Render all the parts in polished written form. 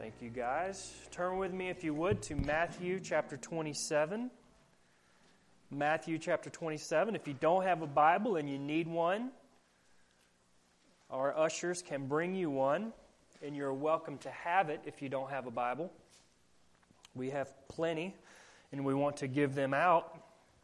Thank you, guys. Turn with me, if you would, to Matthew chapter 27. Matthew chapter 27. If you don't have a Bible and you need one, our ushers can bring you one, and you're welcome to have it if you don't have a Bible. We have plenty, and we want to give them out.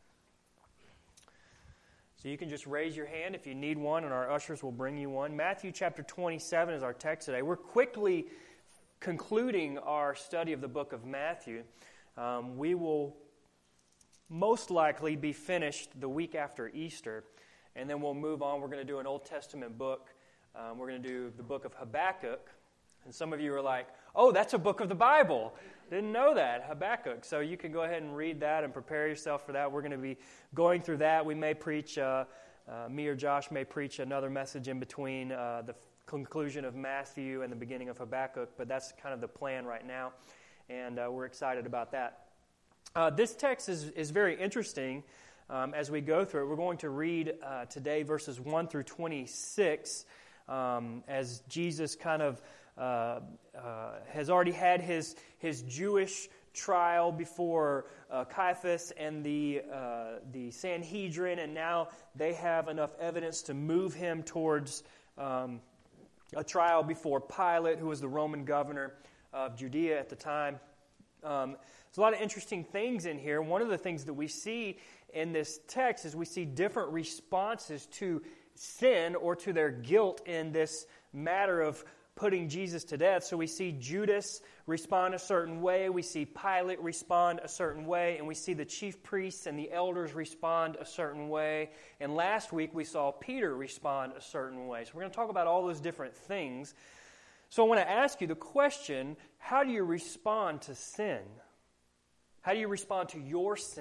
So you can just raise your hand if you need one, and our ushers will bring you one. Matthew chapter 27 is our text today. We're quickly concluding our study of the book of Matthew. We will most likely be finished the week after Easter, and then we'll move on. We're going to do an Old Testament book. We're going to do the book of Habakkuk. And some of you are like, oh, that's a book of the Bible. Didn't know that, Habakkuk. So you can go ahead and read that and prepare yourself for that. We're going to be going through that. We may preach, me or Josh may preach another message in between the conclusion of Matthew and the beginning of Habakkuk, but that's kind of the plan right now, and we're excited about that. This text is very interesting as we go through it. We're going to read today verses 1 through 26 as Jesus kind of has already had his Jewish trial before Caiaphas and the Sanhedrin, and now they have enough evidence to move him towards a trial before Pilate, who was the Roman governor of Judea at the time. There's a lot of interesting things in here. One of the things that we see in this text is we see different responses to sin or to their guilt in this matter of putting Jesus to death. So we see Judas respond a certain way, we see Pilate respond a certain way, and we see the chief priests and the elders respond a certain way. And last week we saw Peter respond a certain way. So we're going to talk about all those different things. So I want to ask you the question, how do you respond to sin? How do you respond to your sin?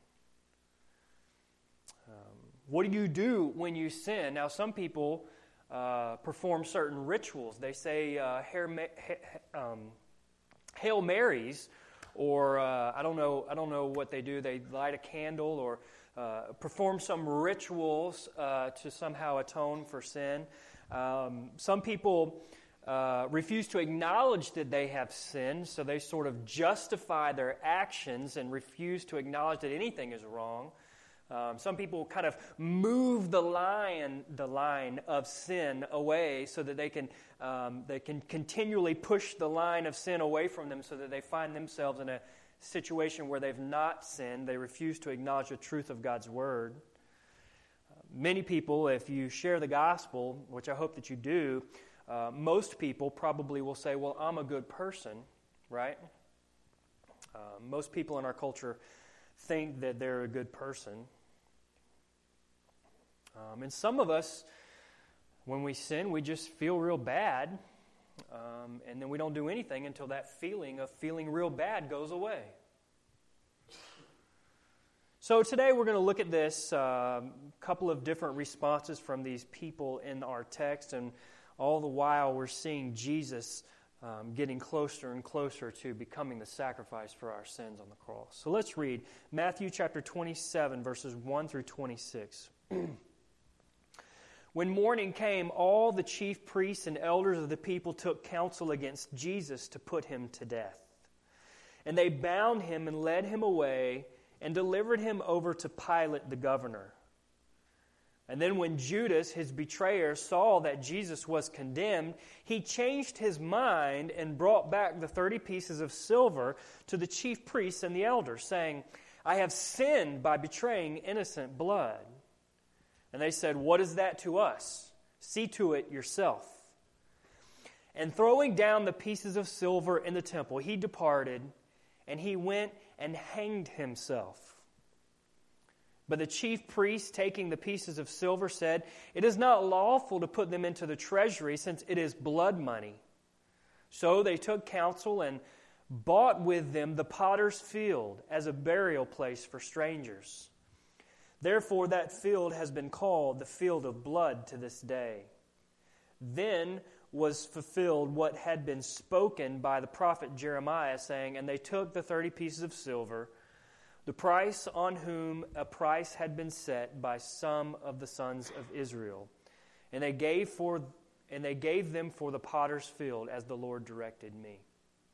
What do you do when you sin? Now, some people perform certain rituals. They say Hail Marys, or I don't know what they do. They light a candle or perform some rituals to somehow atone for sin. Some people refuse to acknowledge that they have sinned, so they sort of justify their actions and refuse to acknowledge that anything is wrong. Some people kind of move the line of sin away so that they can continually push the line of sin away from them so that they find themselves in a situation where they've not sinned. They refuse to acknowledge the truth of God's Word. Many people, if you share the gospel, which I hope that you do, most people probably will say, well, I'm a good person, right? Most people in our culture think that they're a good person. And some of us, when we sin, we just feel real bad, and then we don't do anything until that feeling of feeling real bad goes away. So today we're going to look at this couple of different responses from these people in our text, and all the while we're seeing Jesus getting closer and closer to becoming the sacrifice for our sins on the cross. So let's read Matthew chapter 27, verses 1 through 26. When morning came, all the chief priests and elders of the people took counsel against Jesus to put him to death. And they bound him and led him away and delivered him over to Pilate the governor. And then when Judas, his betrayer, saw that Jesus was condemned, he changed his mind and brought back the 30 pieces of silver to the chief priests and the elders, saying, I have sinned by betraying innocent blood. And they said, what is that to us? See to it yourself. And throwing down the pieces of silver in the temple, he departed, and he went and hanged himself. But the chief priests, taking the pieces of silver, said, it is not lawful to put them into the treasury, since it is blood money. So they took counsel and bought with them the potter's field as a burial place for strangers. Therefore that field has been called the field of blood to this day. Then was fulfilled what had been spoken by the prophet Jeremiah, saying, and they took the 30 pieces of silver, the price on whom a price had been set by some of the sons of Israel, and they gave them for the potter's field, as the Lord directed me.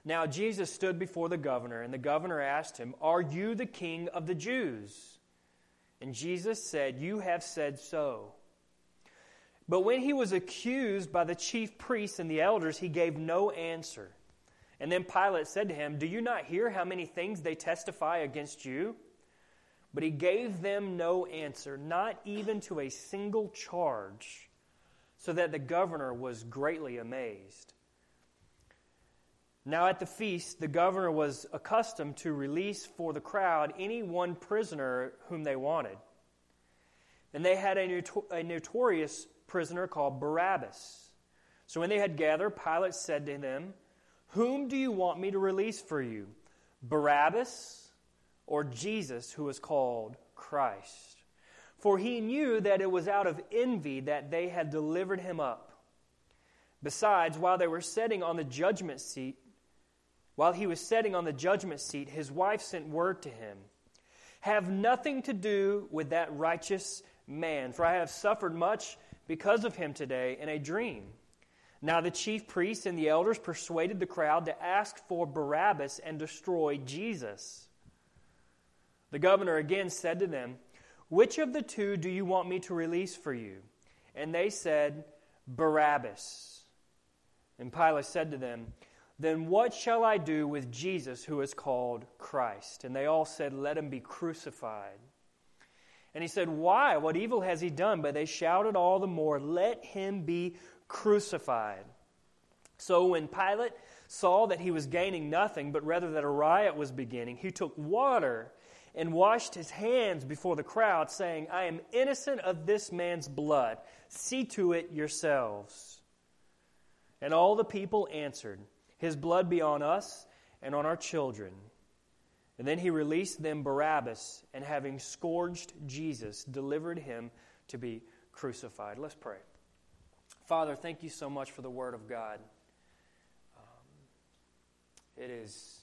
Now Jesus stood before the governor, and the governor asked him, "Are you the king of the Jews?" And Jesus said, "You have said so." But when he was accused by the chief priests and the elders, he gave no answer. And then Pilate said to him, "Do you not hear how many things they testify against you?" But he gave them no answer, not even to a single charge, so that the governor was greatly amazed. Now at the feast, the governor was accustomed to release for the crowd any one prisoner whom they wanted. And they had a notorious prisoner called Barabbas. So when they had gathered, Pilate said to them, "Whom do you want me to release for you, Barabbas or Jesus, who is called Christ?" For he knew that it was out of envy that they had delivered him up. Besides, while he was sitting on the judgment seat, his wife sent word to him, "Have nothing to do with that righteous man, for I have suffered much because of him today in a dream." Now the chief priests and the elders persuaded the crowd to ask for Barabbas and destroy Jesus. The governor again said to them, "Which of the two do you want me to release for you?" And they said, "Barabbas." And Pilate said to them, "Then what shall I do with Jesus, who is called Christ?" And they all said, "Let him be crucified." And he said, "Why? What evil has he done?" But they shouted all the more, "Let him be crucified." So when Pilate saw that he was gaining nothing, but rather that a riot was beginning, he took water and washed his hands before the crowd, saying, "I am innocent of this man's blood. See to it yourselves." And all the people answered, "His blood be on us and on our children." And then he released them Barabbas, and having scourged Jesus, delivered him to be crucified. Let's pray. Father, thank you so much for the Word of God. It is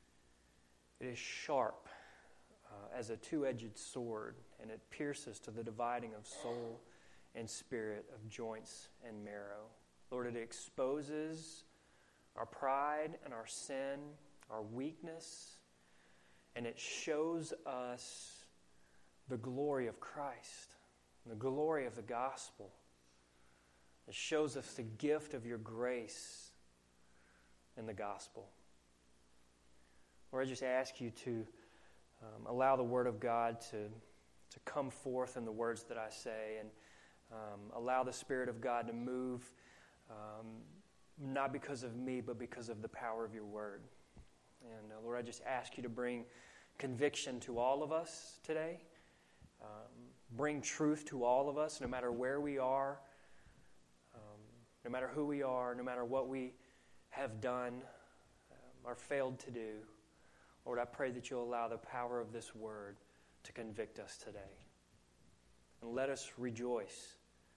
sharp as a two-edged sword, and it pierces to the dividing of soul and spirit, of joints and marrow. Lord, it exposes our pride and our sin, our weakness, and it shows us the glory of Christ, the glory of the gospel. It shows us the gift of your grace in the gospel. Lord, I just ask you to allow the Word of God to come forth in the words that I say, and allow the Spirit of God to move, not because of me, but because of the power of your Word. And Lord, I just ask you to bring conviction to all of us today. Bring truth to all of us, no matter where we are, no matter who we are, no matter what we have done or failed to do. Lord, I pray that you'll allow the power of this word to convict us today. And let us rejoice.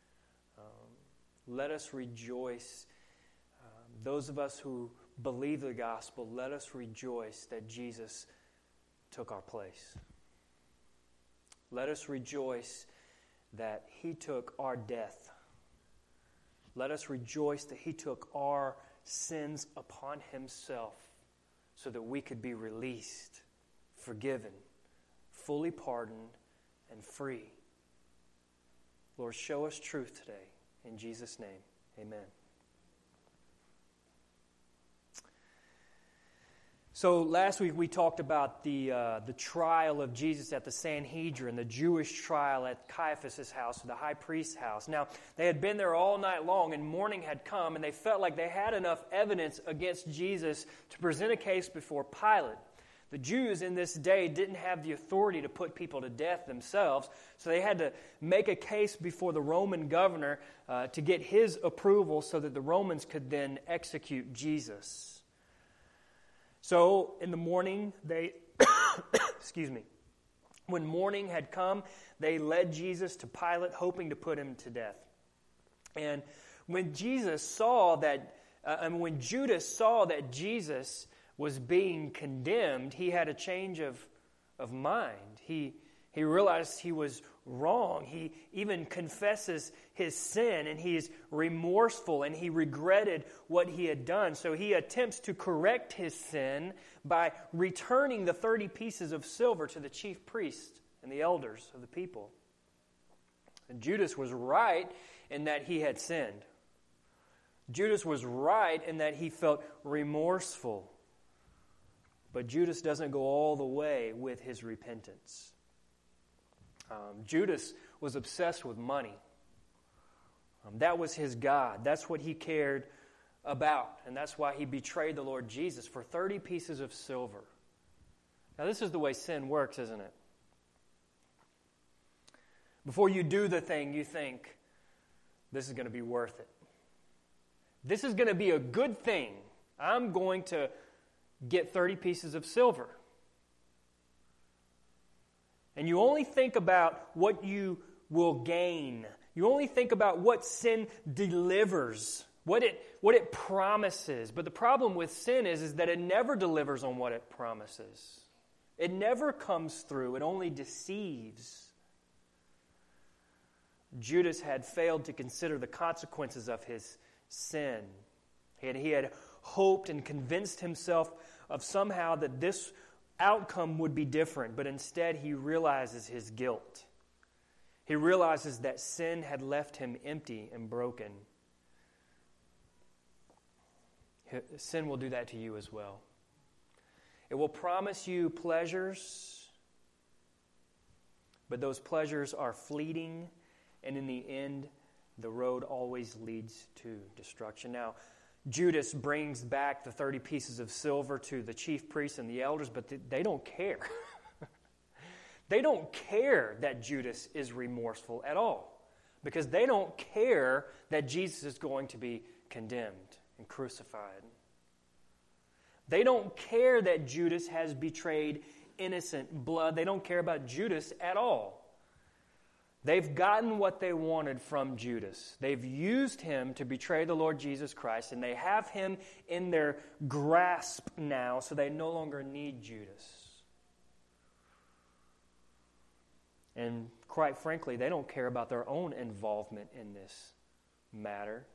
Let us rejoice. Those of us who believe the gospel, let us rejoice that Jesus took our place. Let us rejoice that he took our death. Let us rejoice that he took our sins upon himself so that we could be released, forgiven, fully pardoned, and free. Lord, show us truth today. In Jesus' name, amen. So last week we talked about the trial of Jesus at the Sanhedrin, the Jewish trial at Caiaphas' house, the high priest's house. Now, they had been there all night long, and morning had come, and they felt like they had enough evidence against Jesus to present a case before Pilate. The Jews in this day didn't have the authority to put people to death themselves, so they had to make a case before the Roman governor to get his approval so that the Romans could then execute Jesus. So in the morning, when morning had come, they led Jesus to Pilate, hoping to put him to death. And when Judas saw that Jesus was being condemned, he had a change of mind. He He realized he was wrong. He even confesses his sin, and he is remorseful, and he regretted what he had done. So he attempts to correct his sin by returning the 30 pieces of silver to the chief priest and the elders of the people. And Judas was right in that he had sinned. Judas was right in that he felt remorseful. But Judas doesn't go all the way with his repentance. Judas was obsessed with money. That was his God. That's what he cared about. And that's why he betrayed the Lord Jesus for 30 pieces of silver. Now, this is the way sin works, isn't it? Before you do the thing, you think, this is going to be worth it. This is going to be a good thing. I'm going to get 30 pieces of silver. And you only think about what you will gain. You only think about what sin delivers, what it promises. But the problem with sin is that it never delivers on what it promises. It never comes through. It only deceives. Judas had failed to consider the consequences of his sin. He had hoped and convinced himself of somehow that this outcome would be different, but instead he realizes his guilt. He realizes that sin had left him empty and broken. Sin will do that to you as well. It will promise you pleasures, but those pleasures are fleeting, and in the end, the road always leads to destruction. Now, Judas brings back the 30 pieces of silver to the chief priests and the elders, but they don't care. They don't care that Judas is remorseful at all, because they don't care that Jesus is going to be condemned and crucified. They don't care that Judas has betrayed innocent blood. They don't care about Judas at all. They've gotten what they wanted from Judas. They've used him to betray the Lord Jesus Christ, and they have him in their grasp now, so they no longer need Judas. And quite frankly, they don't care about their own involvement in this matter.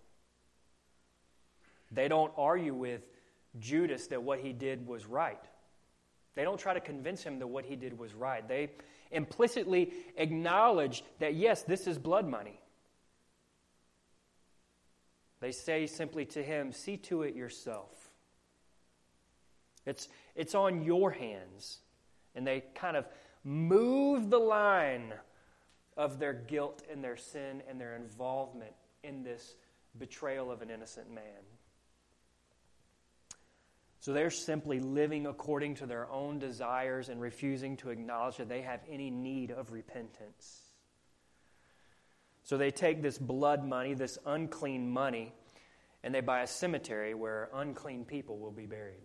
They don't argue with Judas that what he did was right. They don't try to convince him that what he did was right. They implicitly acknowledge that, yes, this is blood money. They say simply to him, see to it yourself. It's on your hands. And they kind of move the line of their guilt and their sin and their involvement in this betrayal of an innocent man. So they're simply living according to their own desires and refusing to acknowledge that they have any need of repentance. So they take this blood money, this unclean money, and they buy a cemetery where unclean people will be buried.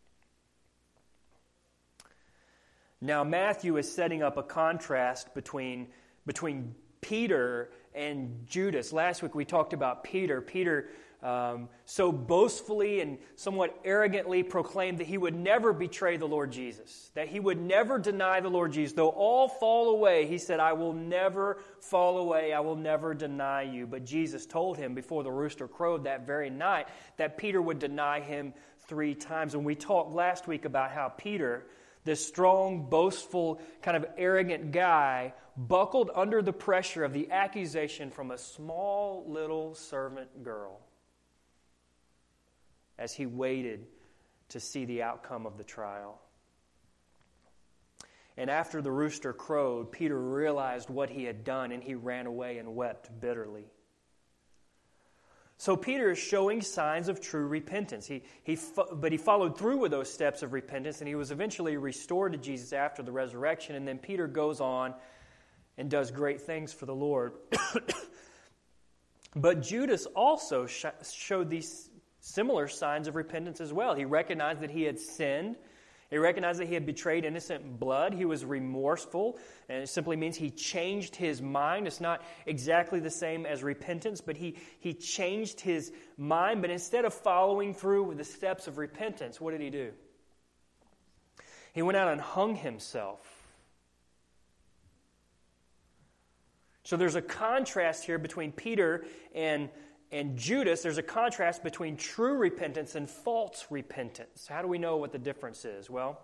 Now Matthew is setting up a contrast between Peter and Judas. Last week we talked about Peter. Peter so boastfully and somewhat arrogantly proclaimed that he would never betray the Lord Jesus, that he would never deny the Lord Jesus. Though all fall away, he said, I will never fall away, I will never deny you. But Jesus told him before the rooster crowed that very night that Peter would deny him 3 times. And we talked last week about how Peter, this strong, boastful, kind of arrogant guy, buckled under the pressure of the accusation from a small little servant girl as he waited to see the outcome of the trial. And after the rooster crowed, Peter realized what he had done, and he ran away and wept bitterly. So Peter is showing signs of true repentance. But he followed through with those steps of repentance, and he was eventually restored to Jesus after the resurrection. And then Peter goes on and does great things for the Lord. But Judas also showed these similar signs of repentance as well. He recognized that he had sinned. He recognized that he had betrayed innocent blood. He was remorseful, and it simply means he changed his mind. It's not exactly the same as repentance, but he changed his mind. But instead of following through with the steps of repentance, what did he do? He went out and hung himself. So there's a contrast here between Peter and Judas. There's a contrast between true repentance and false repentance. How do we know what the difference is? Well,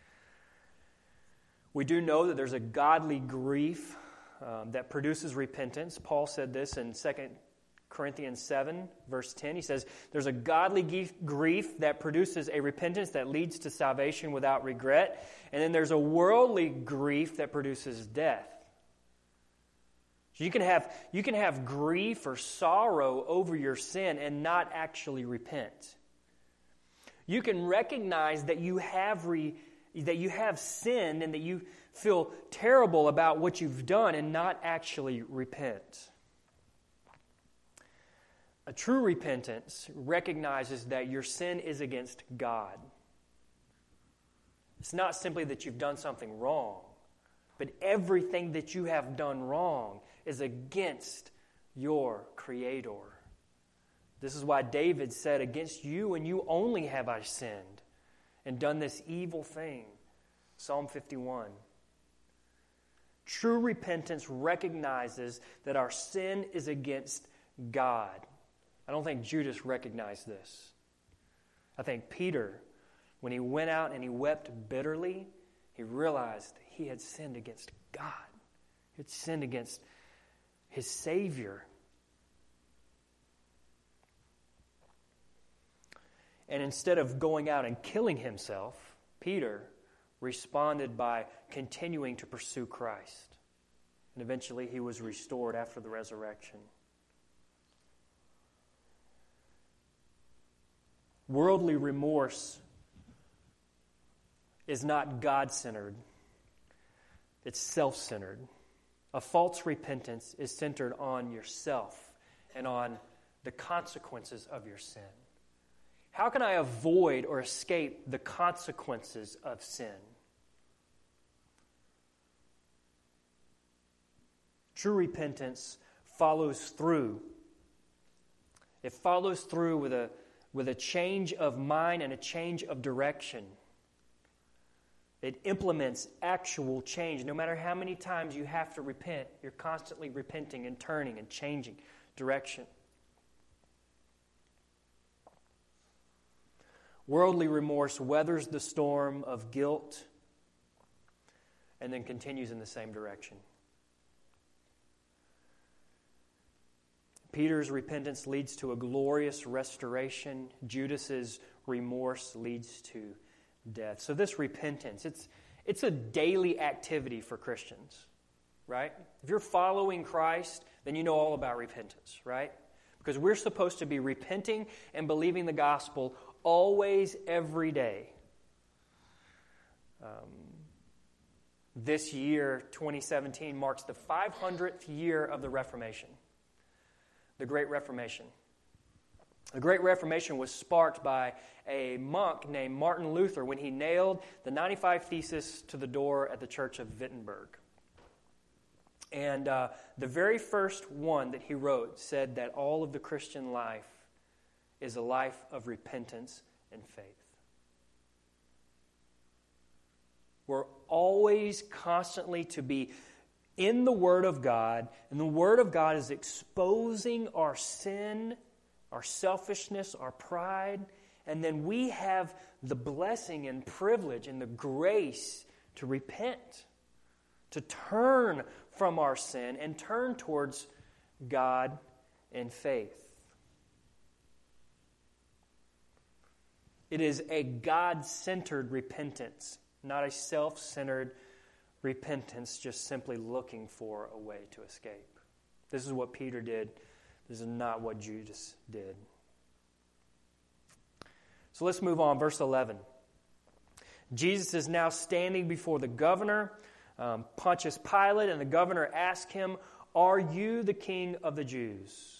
we do know that there's a godly grief that produces repentance. Paul said this in 2 Corinthians 7, verse 10. He says, there's a godly grief that produces a repentance that leads to salvation without regret. And then there's a worldly grief that produces death. So you can have grief or sorrow over your sin and not actually repent. You can recognize that you have sinned and that you feel terrible about what you've done and not actually repent. A true repentance recognizes that your sin is against God. It's not simply that you've done something wrong, but everything that you have done wrong is against your Creator. This is why David said, against you and you only have I sinned and done this evil thing. Psalm 51. True repentance recognizes that our sin is against God. I don't think Judas recognized this. I think Peter, when he went out and he wept bitterly, he realized he had sinned against God. He had sinned against his Savior. And instead of going out and killing himself, Peter responded by continuing to pursue Christ. And eventually he was restored after the resurrection. Worldly remorse is not God-centered. It's self-centered. A false repentance is centered on yourself and on the consequences of your sin. How can I avoid or escape the consequences of sin? True repentance follows through. It follows through with a change of mind and a change of direction. It implements actual change. No matter how many times you have to repent, you're constantly repenting and turning and changing direction. Worldly remorse weathers the storm of guilt and then continues in the same direction. Peter's repentance leads to a glorious restoration. Judas's remorse leads to death. So this repentance, it's a daily activity for Christians, right? If you're following Christ, then you know all about repentance, right? Because we're supposed to be repenting and believing the gospel always, every day. This year, 2017, marks the 500th year of the Reformation, the Great Reformation. The Great Reformation was sparked by a monk named Martin Luther when he nailed the 95 Theses to the door at the Church of Wittenberg. And the very first one that he wrote said that all of the Christian life is a life of repentance and faith. We're always constantly to be in the Word of God, and the Word of God is exposing our sin, our selfishness, our pride, and then we have the blessing and privilege and the grace to repent, to turn from our sin and turn towards God in faith. It is a God-centered repentance, not a self-centered repentance, just simply looking for a way to escape. This is what Peter did. This is not what Judas did. So let's move on. Verse 11. Jesus is now standing before the governor, Pontius Pilate, and the governor asks him, "Are you the king of the Jews?"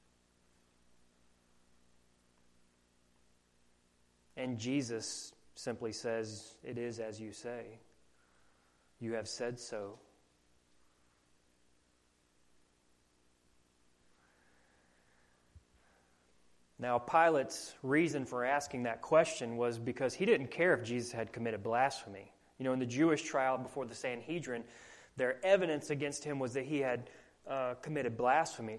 And Jesus simply says, "It is as you say. You have said so." Now, Pilate's reason for asking that question was because he didn't care if Jesus had committed blasphemy. You know, in the Jewish trial before the Sanhedrin, their evidence against him was that he had committed blasphemy,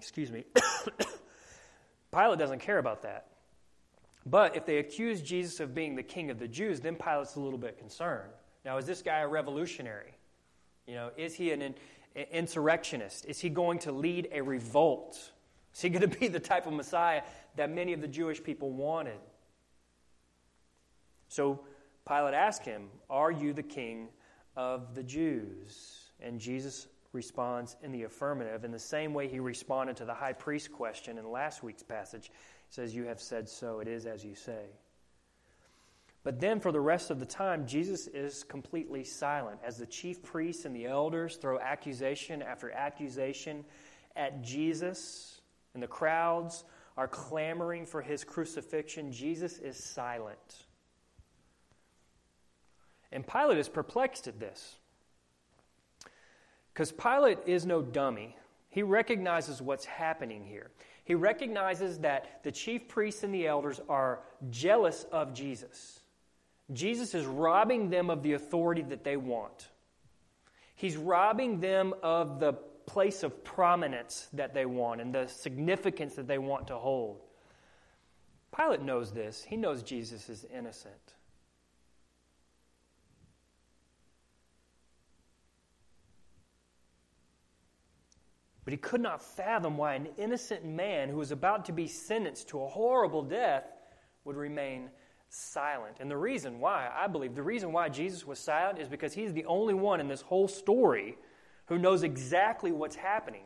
Pilate doesn't care about that. But if they accuse Jesus of being the king of the Jews, then Pilate's a little bit concerned. Now, is this guy a revolutionary? Is he an insurrectionist? Is he going to lead a revolt? Is he going to be the type of Messiah that many of the Jewish people wanted? So Pilate asked him, "Are you the king of the Jews?" And Jesus responds in the affirmative, in the same way he responded to the high priest question in last week's passage. He says, "You have said so, it is as you say." But then for the rest of the time, Jesus is completely silent as the chief priests and the elders throw accusation after accusation at Jesus, and the crowds are clamoring for his crucifixion. Jesus is silent. And Pilate is perplexed at this. Because Pilate is no dummy. He recognizes what's happening here. He recognizes that the chief priests and the elders are jealous of Jesus. Jesus is robbing them of the authority that they want. He's robbing them of the place of prominence that they want and the significance that they want to hold. Pilate knows this. He knows Jesus is innocent. But he could not fathom why an innocent man who was about to be sentenced to a horrible death would remain silent. And the reason why, I believe, the reason why Jesus was silent is because he's the only one in this whole story who knows exactly what's happening.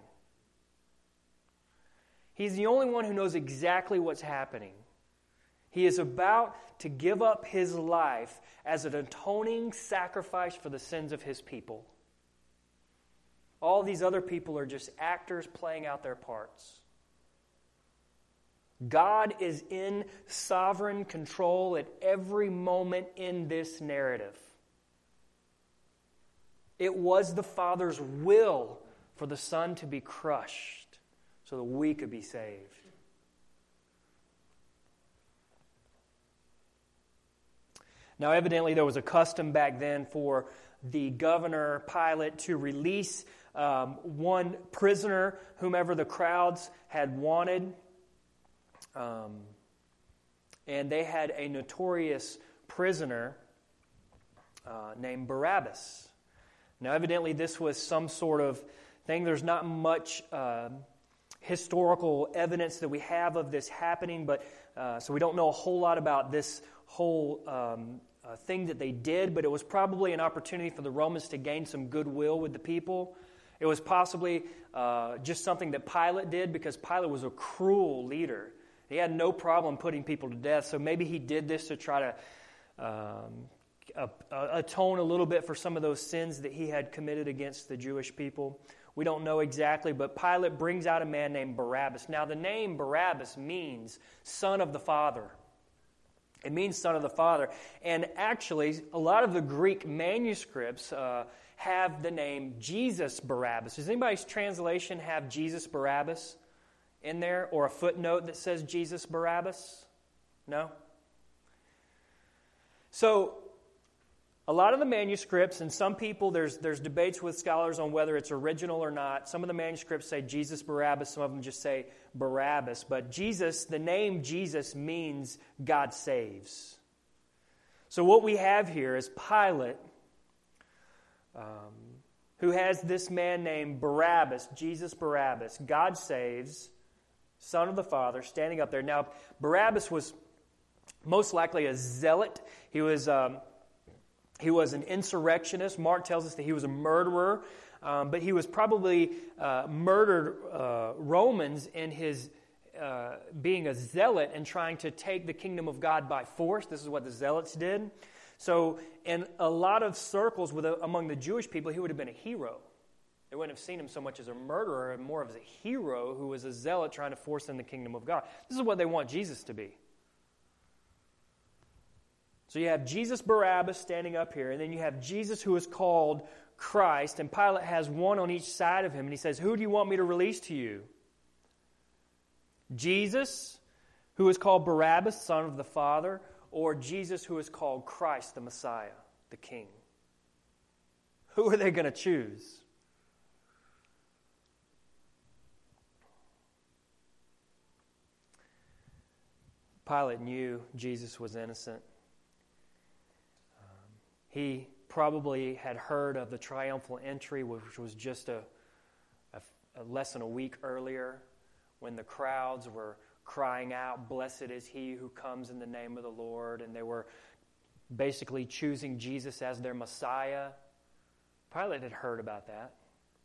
He's the only one who knows exactly what's happening. He is about to give up his life as an atoning sacrifice for the sins of his people. All these other people are just actors playing out their parts. God is in sovereign control at every moment in this narrative. It was the Father's will for the Son to be crushed so that we could be saved. Now, evidently, there was a custom back then for the governor, Pilate, to release one prisoner, whomever the crowds had wanted. And they had a notorious prisoner named Barabbas. Now, evidently, this was some sort of thing. There's not much historical evidence that we have of this happening, but so we don't know a whole lot about this whole thing that they did, but it was probably an opportunity for the Romans to gain some goodwill with the people. It was possibly just something that Pilate did because Pilate was a cruel leader. He had no problem putting people to death, so maybe he did this to try to atone a little bit for some of those sins that he had committed against the Jewish people. We don't know exactly, but Pilate brings out a man named Barabbas. Now, the name Barabbas means son of the Father. It means son of the Father. And actually, a lot of the Greek manuscripts have the name Jesus Barabbas. Does anybody's translation have Jesus Barabbas in there, or a footnote that says Jesus Barabbas? No? So, a lot of the manuscripts, and some people, there's debates with scholars on whether it's original or not. Some of the manuscripts say Jesus Barabbas, some of them just say Barabbas. But Jesus, the name Jesus means God saves. So what we have here is Pilate, who has this man named Barabbas, Jesus Barabbas, God saves, Son of the Father, standing up there. Now, Barabbas was most likely a zealot. He was an insurrectionist. Mark tells us that he was a murderer, but he was probably murdered Romans in his being a zealot and trying to take the kingdom of God by force. This is what the zealots did. So in a lot of circles among the Jewish people, he would have been a hero. They wouldn't have seen him so much as a murderer and more of as a hero who was a zealot trying to force in the kingdom of God. This is what they want Jesus to be. So you have Jesus Barabbas standing up here, and then you have Jesus who is called Christ, and Pilate has one on each side of him, and he says, "Who do you want me to release to you? Jesus, who is called Barabbas, son of the Father, or Jesus who is called Christ, the Messiah, the King?" Who are they going to choose? Pilate knew Jesus was innocent. He probably had heard of the triumphal entry, which was just a less than a week earlier, when the crowds were crying out, "Blessed is he who comes in the name of the Lord," and they were basically choosing Jesus as their Messiah. Pilate had heard about that.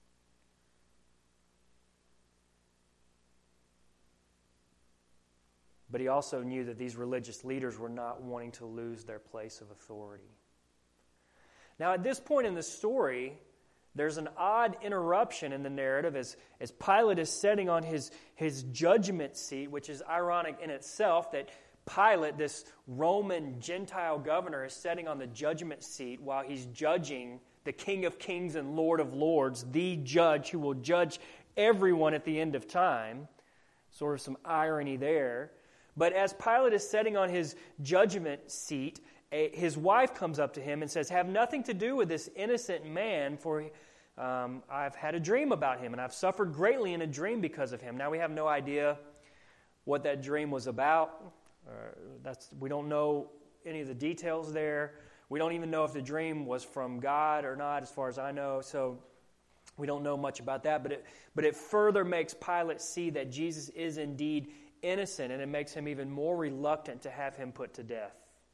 But he also knew that these religious leaders were not wanting to lose their place of authority. Now, at this point in the story, there's an odd interruption in the narrative as Pilate is sitting on his judgment seat, which is ironic in itself that Pilate, this Roman Gentile governor, is sitting on the judgment seat while he's judging the King of Kings and Lord of Lords, the judge who will judge everyone at the end of time. Sort of some irony there. But as Pilate is sitting on his judgment seat, his wife comes up to him and says, "Have nothing to do with this innocent man, for I've had a dream about him, and I've suffered greatly in a dream because of him." Now, we have no idea what that dream was about. We don't know any of the details there. We don't even know if the dream was from God or not, as far as I know, so we don't know much about that. But it further makes Pilate see that Jesus is indeed innocent, and it makes him even more reluctant to have him put to death.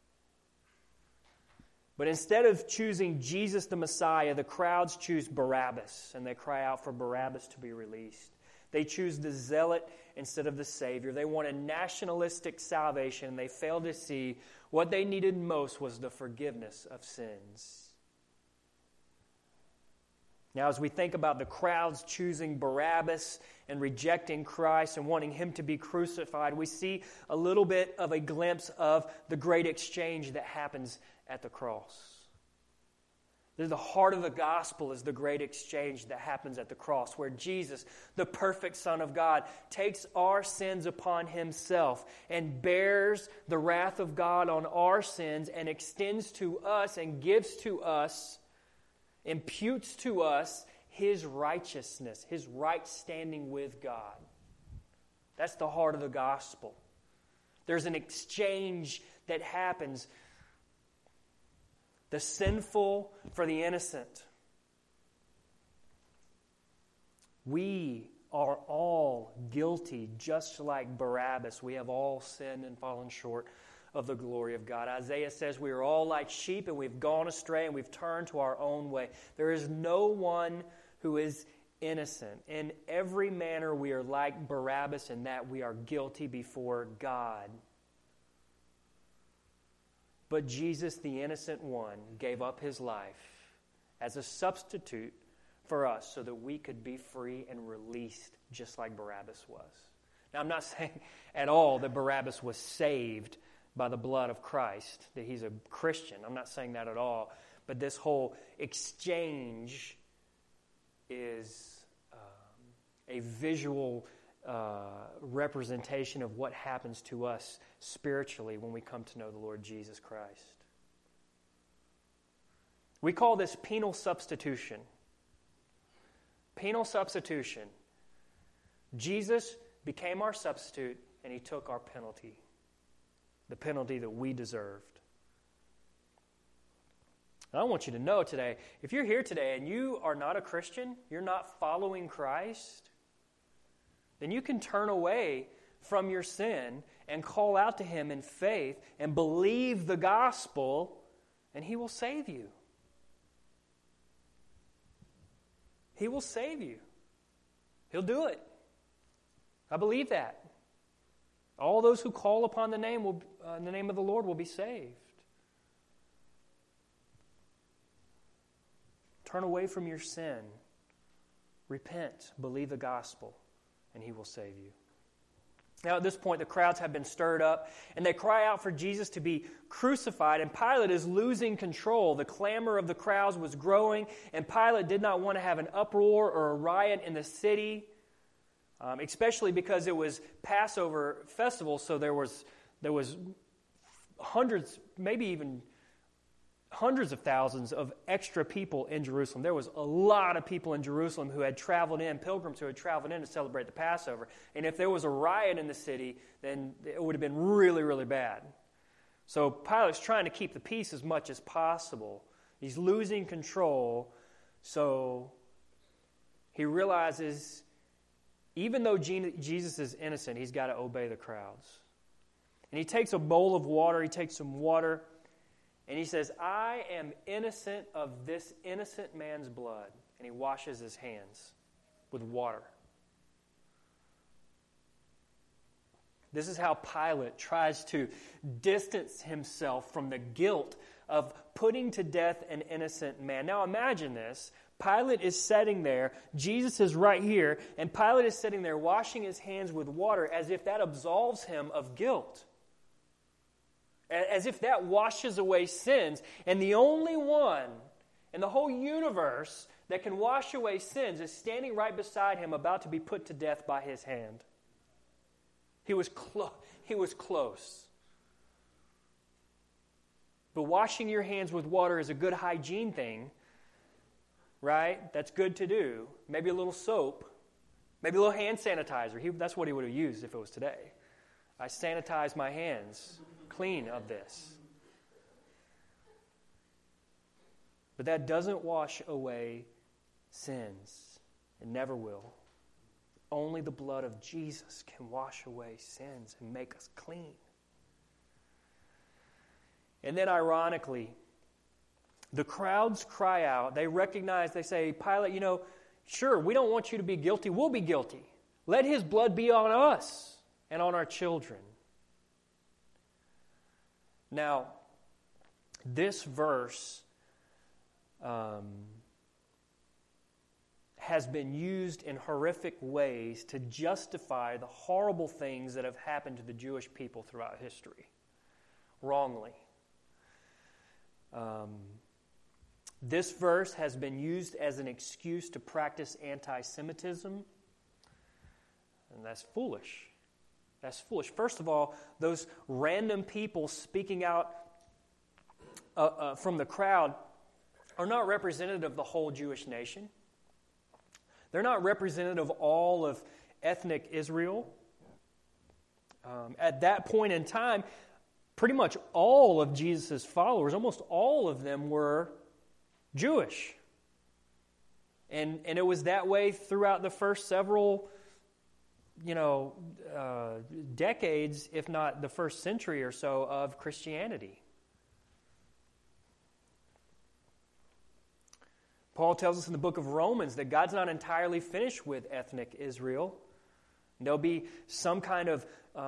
But instead of choosing Jesus the Messiah, the crowds choose Barabbas, and they cry out for Barabbas to be released. They choose the zealot instead of the Savior. They want a nationalistic salvation, and they fail to see what they needed most was the forgiveness of sins. Now, as we think about the crowds choosing Barabbas and rejecting Christ and wanting him to be crucified, we see a little bit of a glimpse of the great exchange that happens at the cross. The heart of the gospel is the great exchange that happens at the cross, where Jesus, the perfect Son of God, takes our sins upon himself and bears the wrath of God on our sins and extends to us and gives to us, imputes to us his righteousness, his right standing with God. That's the heart of the gospel. There's an exchange that happens. The sinful for the innocent. We are all guilty, just like Barabbas. We have all sinned and fallen short of the glory of God. Isaiah says we are all like sheep and we've gone astray and we've turned to our own way. There is no one who is innocent. In every manner we are like Barabbas in that we are guilty before God. But Jesus, the innocent one, gave up his life as a substitute for us so that we could be free and released just like Barabbas was. Now, I'm not saying at all that Barabbas was saved by the blood of Christ, that he's a Christian. I'm not saying that at all. But this whole exchange is a visual representation of what happens to us spiritually when we come to know the Lord Jesus Christ. We call this penal substitution. Penal substitution. Jesus became our substitute and he took our penalty. The penalty that we deserved. And I want you to know today, if you're here today and you are not a Christian, you're not following Christ, then you can turn away from your sin and call out to him in faith and believe the gospel, and he will save you. He will save you. He'll do it. I believe that. All those who call upon the name of the Lord will be saved. Turn away from your sin. Repent. Believe the gospel. And he will save you. Now, at this point, the crowds have been stirred up, and they cry out for Jesus to be crucified, and Pilate is losing control. The clamor of the crowds was growing, and Pilate did not want to have an uproar or a riot in the city, especially because it was Passover festival, so there was hundreds, maybe even hundreds of thousands of extra people in Jerusalem. There was a lot of people in Jerusalem who had traveled in, pilgrims who had traveled in to celebrate the Passover. And if there was a riot in the city, then it would have been really, really bad. So Pilate's trying to keep the peace as much as possible. He's losing control, so he realizes even though Jesus is innocent, he's got to obey the crowds. And he takes a bowl of water, he takes some water, and he says, I am innocent of this innocent man's blood. And he washes his hands with water. This is how Pilate tries to distance himself from the guilt of putting to death an innocent man. Now imagine this. Pilate is sitting there, Jesus is right here, and Pilate is sitting there washing his hands with water as if that absolves him of guilt. As if that washes away sins. And the only one in the whole universe that can wash away sins is standing right beside him, about to be put to death by his hand. He was close. But washing your hands with water is a good hygiene thing, right? That's good to do. Maybe a little soap. Maybe a little hand sanitizer. That's what he would have used if it was today. I sanitize my hands clean of this. But that doesn't wash away sins. It never will. Only the blood of Jesus can wash away sins and make us clean. And then ironically, the crowds cry out. They recognize, they say, Pilate, sure, we don't want you to be guilty. We'll be guilty. Let his blood be on us and on our children. Now, this verse has been used in horrific ways to justify the horrible things that have happened to the Jewish people throughout history, wrongly. This verse has been used as an excuse to practice anti-Semitism, and that's foolish. That's foolish. First of all, those random people speaking out from the crowd are not representative of the whole Jewish nation. They're not representative of all of ethnic Israel. At that point in time, pretty much all of Jesus' followers, almost all of them were Jewish. And it was that way throughout the first several decades, if not the first century or so, of Christianity. Paul tells us in the book of Romans that God's not entirely finished with ethnic Israel. There'll be some kind of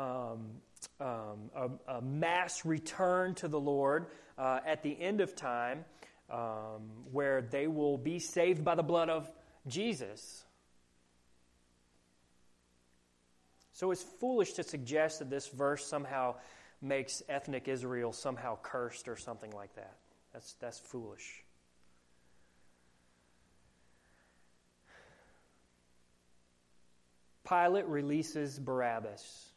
a mass return to the Lord at the end of time, where they will be saved by the blood of Jesus. So it's foolish to suggest that this verse somehow makes ethnic Israel somehow cursed or something like that. That's foolish. Pilate releases Barabbas.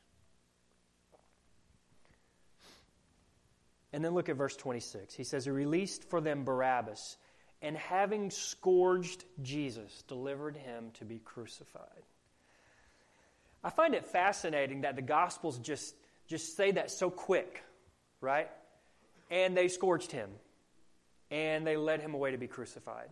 And then look at verse 26. He says, he released for them Barabbas, and having scourged Jesus, delivered him to be crucified. I find it fascinating that the Gospels just say that so quick, right? And they scourged him, and they led him away to be crucified.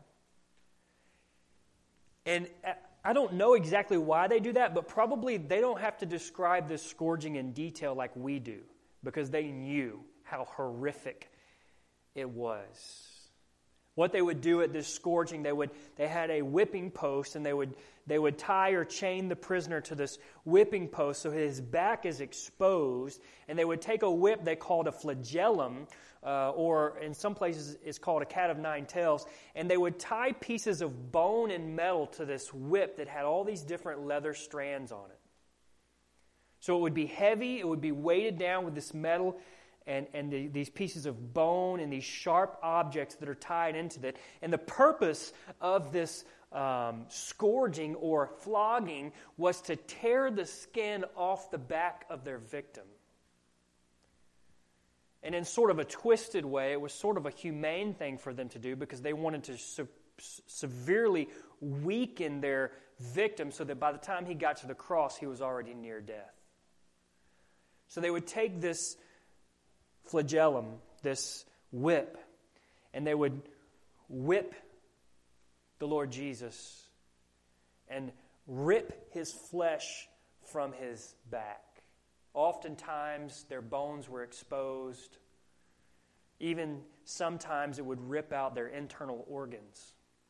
And I don't know exactly why they do that, but probably they don't have to describe this scourging in detail like we do, because they knew how horrific it was. What they would do at this scourging, they had a whipping post, and they would tie or chain the prisoner to this whipping post so his back is exposed, and they would take a whip they called a flagellum, or in some places it's called a cat of nine tails, and they would tie pieces of bone and metal to this whip that had all these different leather strands on it. So it would be heavy, it would be weighted down with this metal and these pieces of bone and these sharp objects that are tied into it. And the purpose of this scourging or flogging was to tear the skin off the back of their victim. And in sort of a twisted way, it was sort of a humane thing for them to do because they wanted to severely weaken their victim so that by the time he got to the cross, he was already near death. So they would take this flagellum, this whip, and they would whip the Lord Jesus and rip his flesh from his back. Oftentimes, their bones were exposed. Even sometimes it would rip out their internal organs.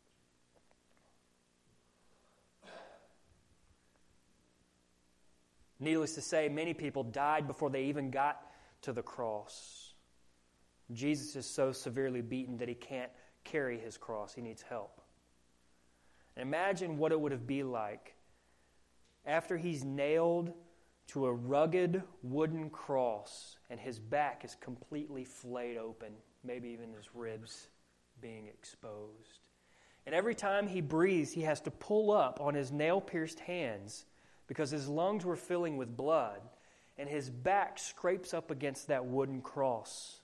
Needless to say, many people died before they even got to the cross. Jesus is so severely beaten that he can't carry his cross. He needs help. And imagine what it would be like after he's nailed to a rugged wooden cross and his back is completely flayed open, maybe even his ribs being exposed. And every time he breathes, he has to pull up on his nail-pierced hands because his lungs were filling with blood, and his back scrapes up against that wooden cross.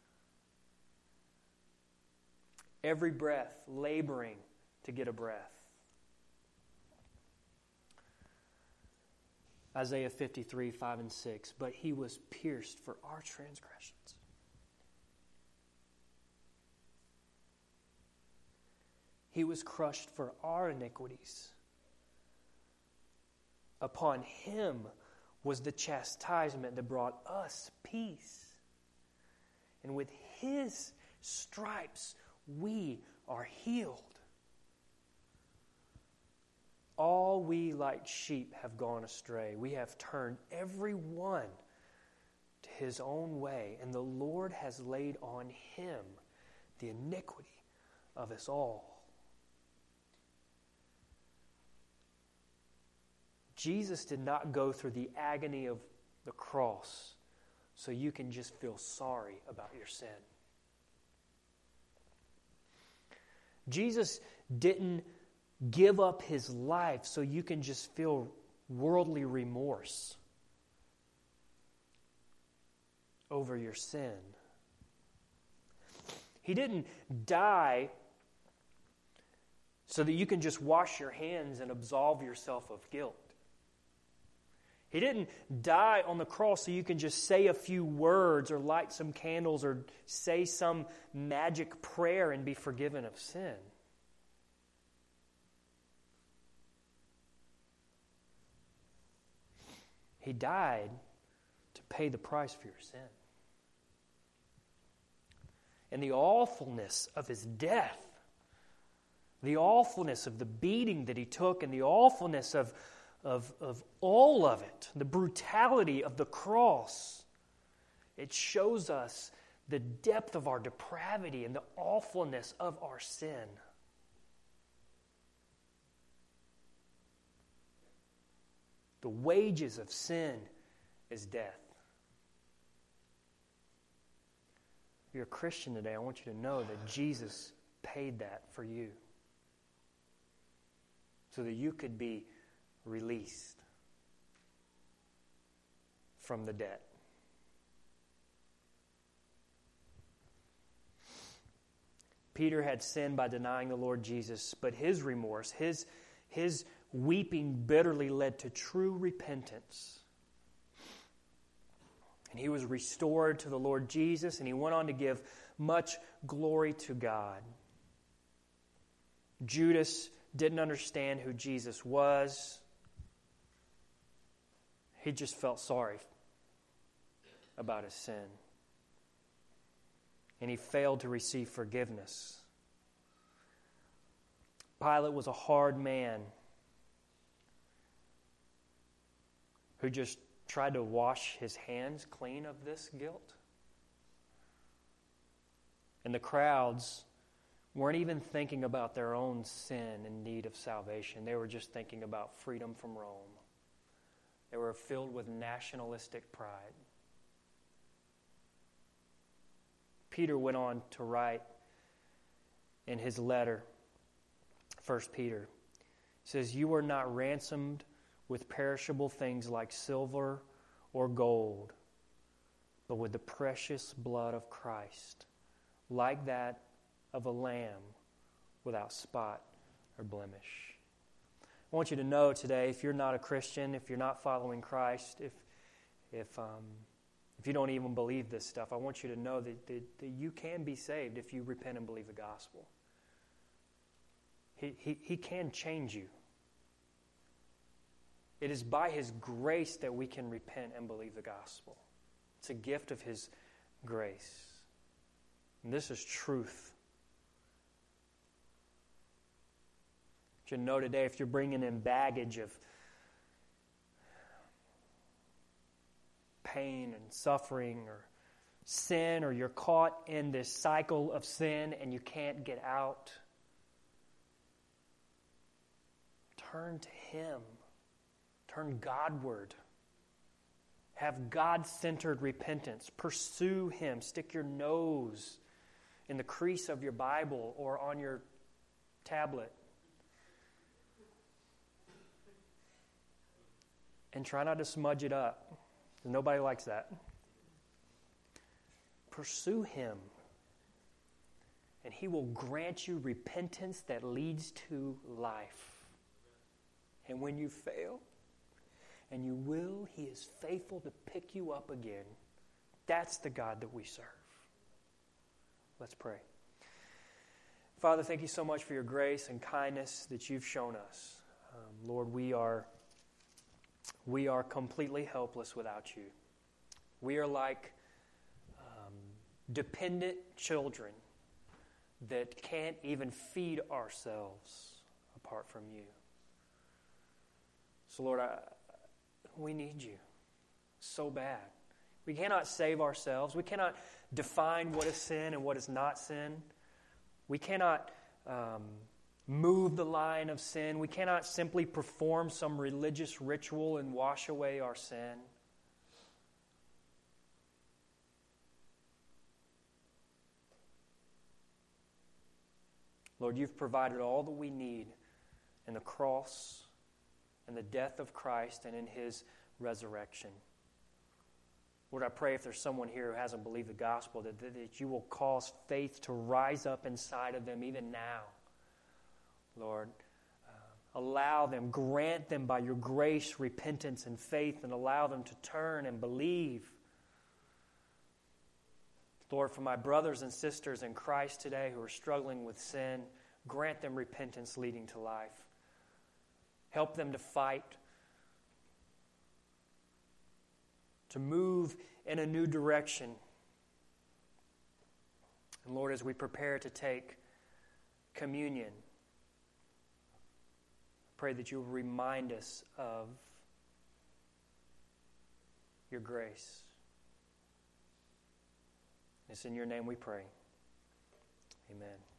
Every breath, laboring to get a breath. Isaiah 53, 5 and 6, but he was pierced for our transgressions. He was crushed for our iniquities. Upon him was the chastisement that brought us peace. And with his stripes we are healed. All we like sheep have gone astray. We have turned every one to his own way, and the Lord has laid on him the iniquity of us all. Jesus did not go through the agony of the cross so you can just feel sorry about your sin. Jesus didn't give up his life so you can just feel worldly remorse over your sin. He didn't die so that you can just wash your hands and absolve yourself of guilt. He didn't die on the cross so you can just say a few words or light some candles or say some magic prayer and be forgiven of sin. He died to pay the price for your sin. And the awfulness of his death, the awfulness of the beating that he took, and the awfulness of all of it, the brutality of the cross, it shows us the depth of our depravity and the awfulness of our sin. The wages of sin is death. If you're a Christian today, I want you to know that Jesus paid that for you so that you could be released from the debt. Peter had sinned by denying the Lord Jesus, but his remorse, his weeping bitterly led to true repentance. And he was restored to the Lord Jesus, and he went on to give much glory to God. Judas didn't understand who Jesus was. He just felt sorry about his sin. And he failed to receive forgiveness. Pilate was a hard man who just tried to wash his hands clean of this guilt. And the crowds weren't even thinking about their own sin and need of salvation. They were just thinking about freedom from Rome. They were filled with nationalistic pride. Peter went on to write in his letter, 1 Peter, he says, "You were not ransomed with perishable things like silver or gold, but with the precious blood of Christ, like that of a lamb without spot or blemish. I want you to know today, if you're not a Christian, if you're not following Christ, if you don't even believe this stuff, I want you to know that you can be saved if you repent and believe the gospel. He can change you. It is by His grace that we can repent and believe the gospel. It's a gift of His grace. And this is truth. You know today, if you're bringing in baggage of pain and suffering or sin, or you're caught in this cycle of sin and you can't get out, turn to Him. Turn Godward. Have God-centered repentance. Pursue Him. Stick your nose in the crease of your Bible or on your tablet. And try not to smudge it up. Nobody likes that. Pursue Him. And He will grant you repentance that leads to life. And when you fail, and you will, He is faithful to pick you up again. That's the God that we serve. Let's pray. Father, thank you so much for your grace and kindness that you've shown us. Lord, we are completely helpless without you. We are like dependent children that can't even feed ourselves apart from you. So, Lord, we need you so bad. We cannot save ourselves. We cannot define what is sin and what is not sin. We cannot move the line of sin. We cannot simply perform some religious ritual and wash away our sin. Lord, you've provided all that we need in the cross and the death of Christ and in His resurrection. Lord, I pray if there's someone here who hasn't believed the gospel, that you will cause faith to rise up inside of them even now. Lord, allow them, grant them by your grace, repentance and faith, and allow them to turn and believe. Lord, for my brothers and sisters in Christ today who are struggling with sin, grant them repentance leading to life. Help them to fight, to move in a new direction. And Lord, as we prepare to take communion, pray that you will remind us of your grace. It's in your name we pray. Amen.